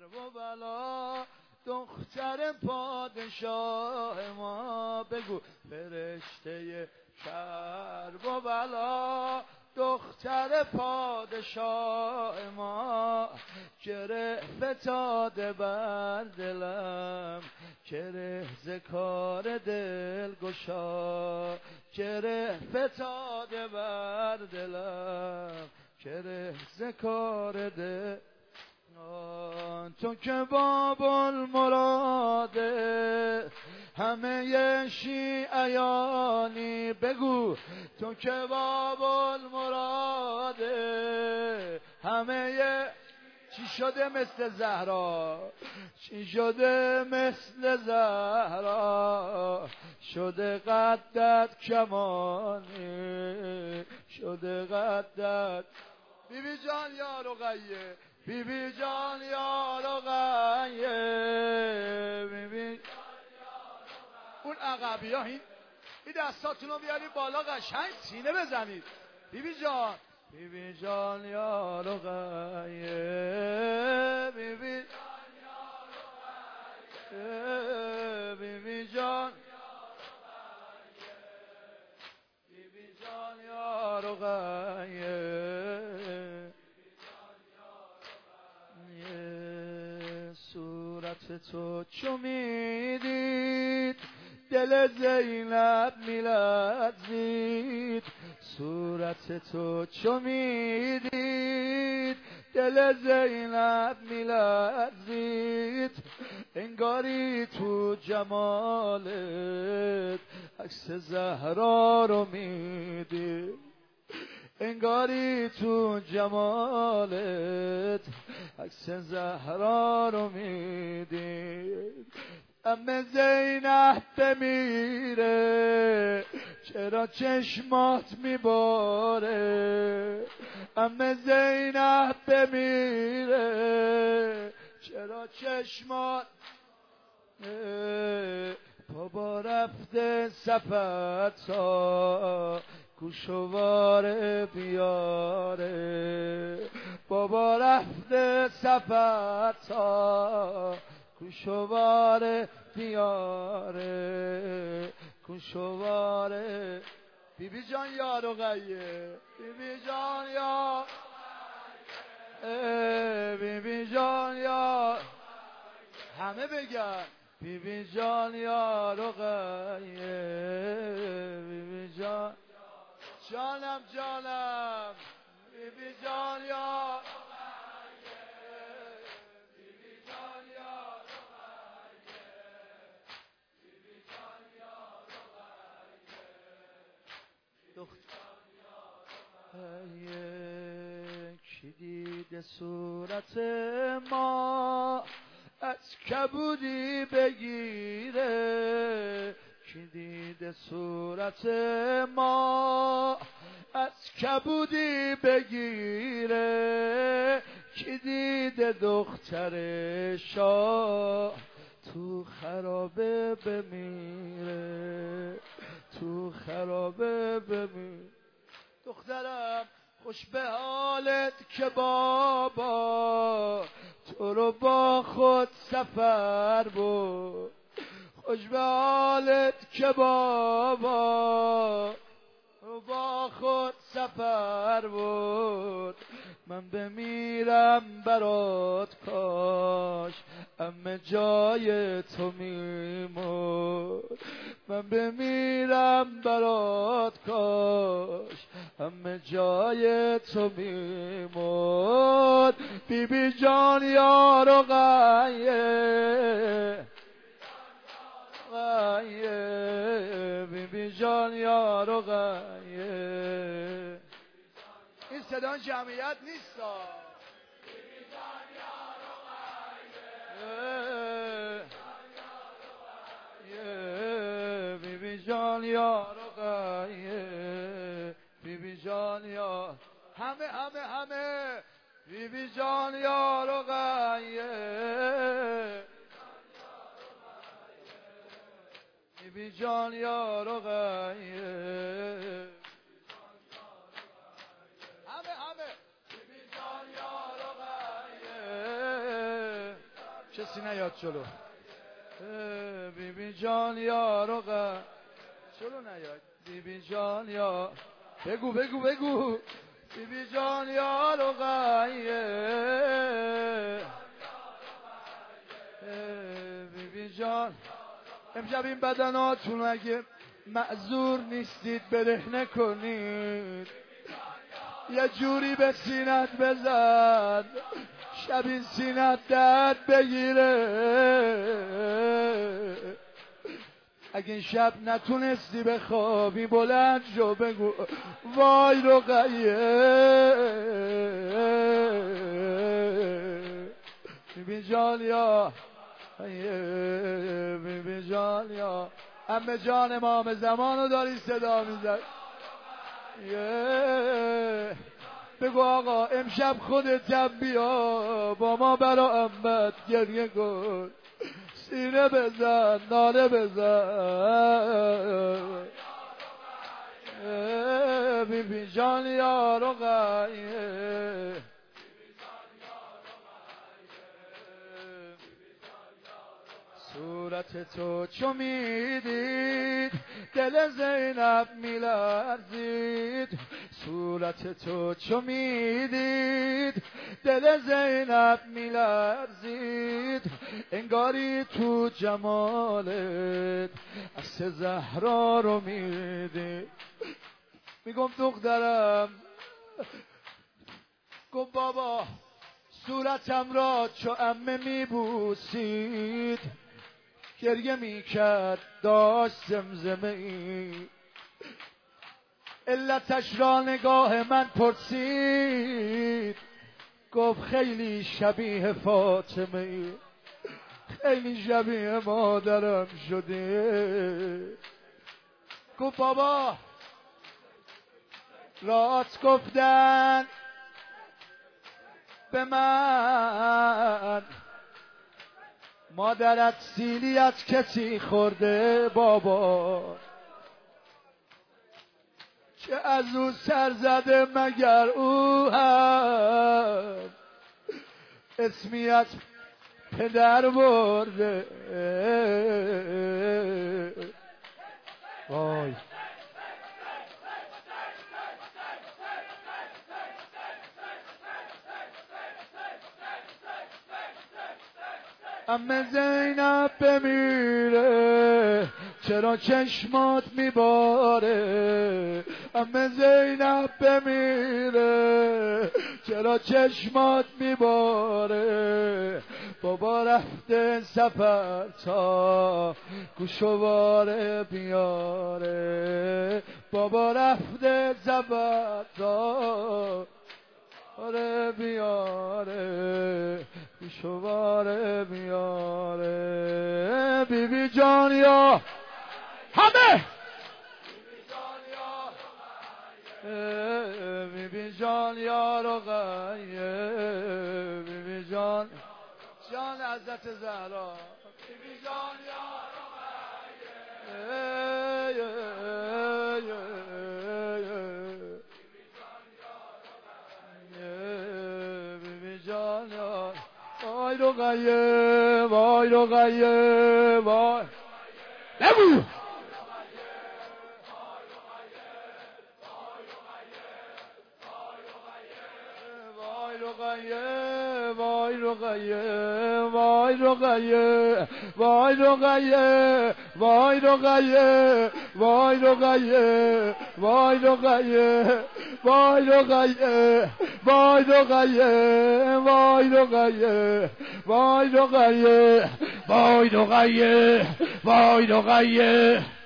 و بلا دختر پادشاه ما. بگو فرشته کرب و بلا دختر پادشاه ما. گره فتاده بر دلم گره ز کار دل گشا. گره فتاده بر دلم گره ز کار دل. تو که باب المراده همه شیعیانی. بگو تو که باب المراده همه. چی شده مثل زهرا؟ چی شده مثل زهرا؟ شده قدت کمانی شده قدت. بیبی جان یا رقیه بیبی جان یا رقیه بیبی اون عقبی ها این دستاتون رو بیارید بالا قشنگ سینه بزنید. بیبی جان بیبی جان یا رقیه بیبی بیبی جان بیبی جان یا رقیه. صورت تو چو میدید دل زینب میلرزید. صورت تو چو میدید دل زینب میلرزید. انگاری تو جمالت عکس زهرا رو میدید. انگاری تو جمالت عکس زهرا رو میدید. ام زینب بمیره چرا چشمات میباره. ام زینب بمیره چرا چشمات. بابا رفته سفر تا گوشواره بیاره. بابا رفته سفر تا گوشواره بیاره. گوشواره بیبی جان یا رقیه بیبی جان یا بیبی جان یا همه بگن بیبی جان یا رقیه بیبی جان جانم جانم بیبی جان یا بیبی جان یا بیبی جان یا دختر کی دیده صورت ما از کبودی بگیره. کی دیده صورت ما از کبودی بگیره. کی دیده دختر شاه تو خرابه بمیره. تو خرابه بمیره. دخترم خوش به حالت که بابا تو رو با خود سفر بود. خوش به حالت که بابا تو با خود سفر بود. من بمیرم برات کاش ام جای تو میمرد. من بمیرم برات کاش ام جای تو میمرد. بیبی جان یا رقیه بیبی جان یا رقیه. این صدا جمعیت نیست. بیبی جان یا رقیه بیبی جان یا رقیه بیبی جان یا همه بیبی جان یا رقیه بیبی جان یا رقیه همه بیبی جان یا رقیه کسی نیاد جلو. بی بی جان یا رقیه جلو نیاد. بی بی جان یا بگو بگو بگو. بی بی جان یا رقیه بی بی جان. امشب این بدناتون اگه معذور نیستید برهنه کنید، یه جوری به سینت بزن شب این سینت درد بگیره. اگه این شب نتونستی بخوابی بلند شو بگو وای رقیه. بی جان یا بی جان یا عمه جان امام زمانو داری صدا میزد. بگو آقا امشب خودت بیا با ما برا عمت گریه کن، سینه بزن ناله بزن. بی بی جان یا رقیه صورت تو چو میدید دل زینب میلرزید. صورت تو چو میدید دل زینب میلرزید. انگاری تو جمالت عکس زهرا رو میدید. میگم دخترم گفت بابا صورتم را چو عمه میبوسید، گریه میکرد داشت زمزمه ای. علتش را نگاه من پرسید، گفت خیلی شبیه فاطمه ای، خیلی شبیه مادرم شده. گفت بابا راست گفتن به من، مادرت سیلی از کسی خورده بابا، چه از او سر زده مگر او هم اسمی از پدر برده. وای عمه زینب بمیره چرا چشمات میباره. عمه زینب بمیره چرا چشمات میباره. بابا رفته سفر تا گوشواره بیاره. بابا رفته سفر تا آره بیاره شواره بیاره. بی بی جان یا همه بی بی جان یا رقیه. بی بی جان جان حضرت زهرا. بی بی جان یا وای رقیه وای رقیه وای بگو. وای رقیه وای رقیه وای رقیه وای رقیه وای رقیه وای رقیه وای رقیه وای رقیه وای رقیه وای رقیه وای رقیه وای رقیه وای رقیه